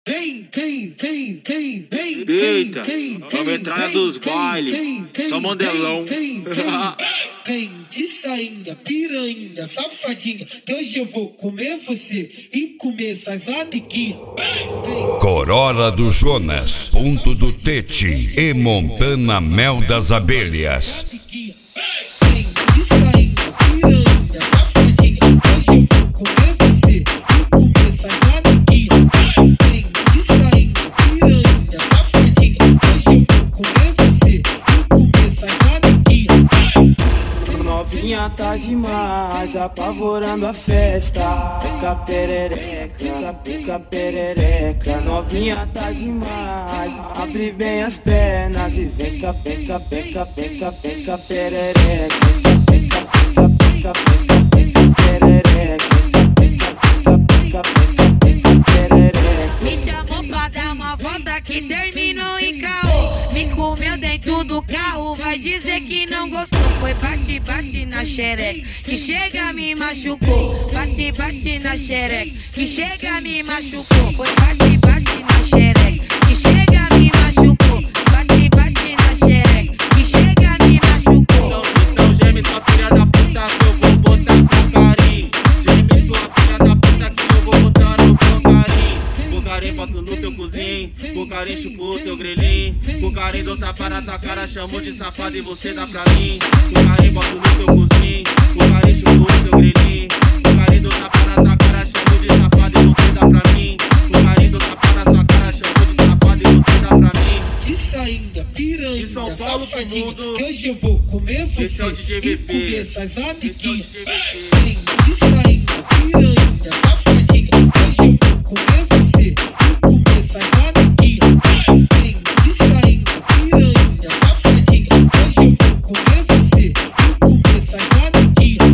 Eita, a metralha dos bailes, só mandelão. Vem de sainha, piranha, safadinha, que hoje eu vou comer você e comer suas amiguinhas. Corora do Jonas, Ponto do Tete e Montana Mel das Abelhas. Vem de sainha, piranha, safadinha, que hoje eu vou comer você e comer suas amiguinhas. Vem de sainha, piranha, safadinha, que hoje eu vou comer você e comer suas amiguinhas. Novinha tá demais, apavorando a festa. Pica perereca, pica perereca. Novinha tá demais, abre bem as pernas e vem cá, peca, peca, peca, peca perereca. Peca, peca, peca, peca, peca perereca. Peca, peca, peca, peca, peca perereca. Me chamou pra dar uma volta que terminou em caô. Me comeu dentro do carro, vai dizer que não gostou. Foi bate, bate na xereca, que chega me machucou. Bate, bate na xereca, que chega me machucou. Foi bate, bate na xereca, que chega me machucou. Bate, bate na xereca, que chega me machucou. Não geme sua filha da puta que eu vou botar com carinho. Geme sua filha da puta que eu vou botar no com carinho. Com carinho boto no teu cozinho, com carinho chupo o teu grelhinho. Com carinho dou tapa na tua cara, chamou de safado e você dá pra mim. Com carinho boto no teu cozinho, com carinho chupo o teu grelhinho. Com carinho dou tapa na tua cara, chamou de safado e você dá pra mim. Com carinho dou tapa na sua cara, chamou de safado e você dá pra mim. De sainha, piranha, De São Paulo pro safadinha, mundo. que hoje eu vou comer você Esse é o DJ e VP. comer suas amiguinhas. Esse é o DJ Vem de sainha, piranha, safadinha, que hoje eu vou comer você e comer suas amiguinhas. Vem de sainha, piranha, safadinha, que hoje eu vou comer você e comer suas amiguinhas.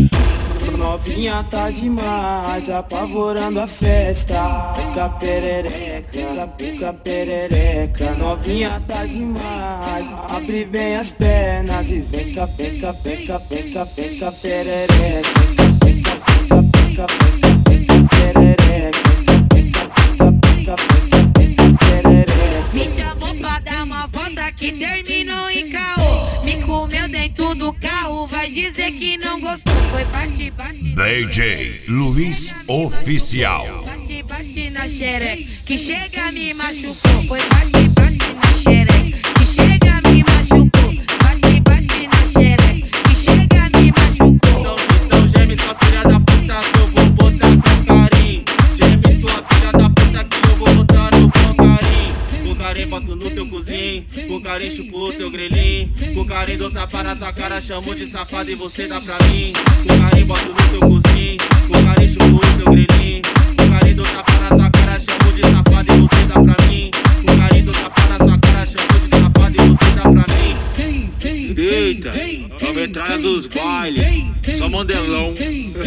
Novinha tá demais, apavorando a festa. Pica perereca, pica perereca. Novinha tá demais, abre bem as pernas e vem cá, peca, peca, peca, peca perereca. Peca, peca, peca, peca, peca perereca. Peca, peca, peca, peca, peca perereca. Me chamou pra dar uma volta que terminou em caô. Me comeu dentro do carro, vai dizer que não gostou. Foi bate, bate na DJ Luiz Oficial. bate, bate na xereca, que chega me machucou. Foi bate, bate na xereca, que chega me machucou. Bate, bate na xereca, que chega me machucou. Não geme sua filha da puta que eu vou botar com carinho. Geme sua filha da puta que eu vou botar no com carinho. Com carinho boto no teu cozinho, com carinho chupo o teu grelhinho. Com carinho dou tapa na tua cara, chamou de safado e você dá pra mim. Com carinho boto no teu cozinho, com carinho chupo o teu grelhinho. Com carinho dou tapa na tua cara, chamou de safado e você dá pra mim. Com carinho dou tapa na sua cara, chamou de safado e você dá pra mim. Eita, a metralha dos bailes, só mandelão.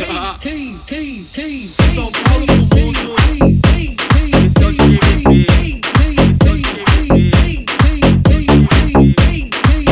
São Paulo pro mundo. Esse é o DJ VP. Esse é o DJ VP. Esse é o DJ VP.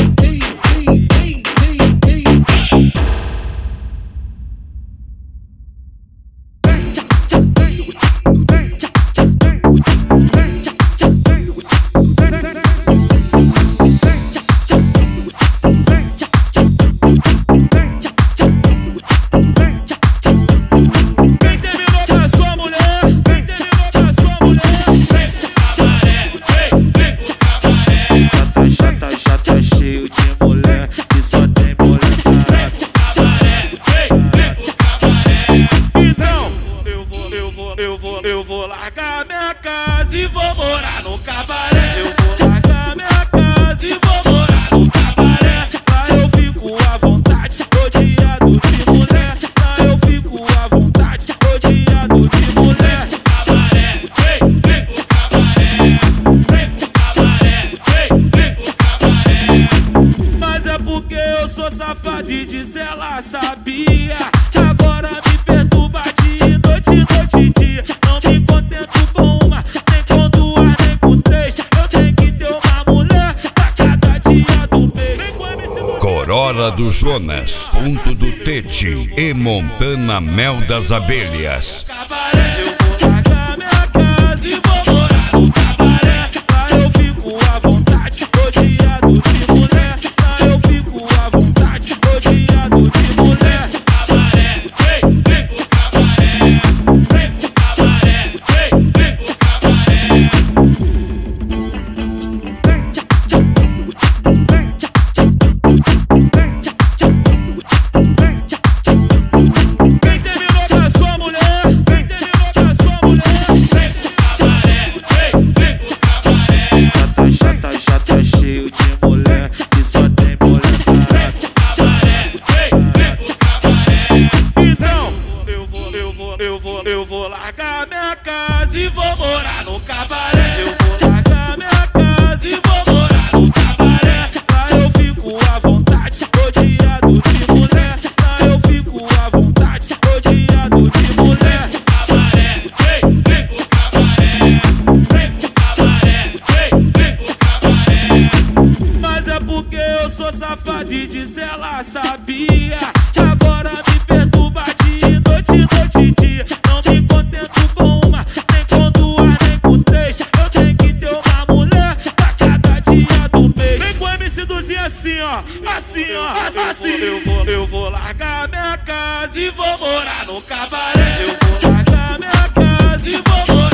Quem terminou com a sua mulher? Quem terminou com a sua mulher? Vem pro cabaré, vem pro cabaré. Chata, chata, cheio de mulher que só tem mulher tarada. Cabaré, vem pro cabaré. Então, eu vou largar minha casa e vou morar no cabaré. Eu vou largar minha casa e vou morar no cabaré. Lá eu fico à vontade, rodeado de mulher. Lá eu fico à vontade, rodeado de mulher. Cabaré, vem pro cabaré. Vem pro cabaré, vem pro cabaré. Mas é porque eu sou safado e diz ela sabia. Agora me perturba de noite, noite e dia. Não me contento com uma, nem com duas, nem com três. Eu tenho que ter uma mulher pra cada dia do mês. Vem com MC do Corora do Jonas, Ponto do Tete e Montana Mel das Abelhas. cabaré. Eu vou largar minha casa e vou morar Se diz ela sabia, agora me perturba de noite e dia. Não me contento com uma, nem com duas, nem com três. Eu tenho que ter uma mulher pra cada dia do mês. Vem com me seduzir assim, ó, assim, ó, assim. Eu vou largar minha casa e vou morar no cabaré. Eu vou largar minha casa e vou morar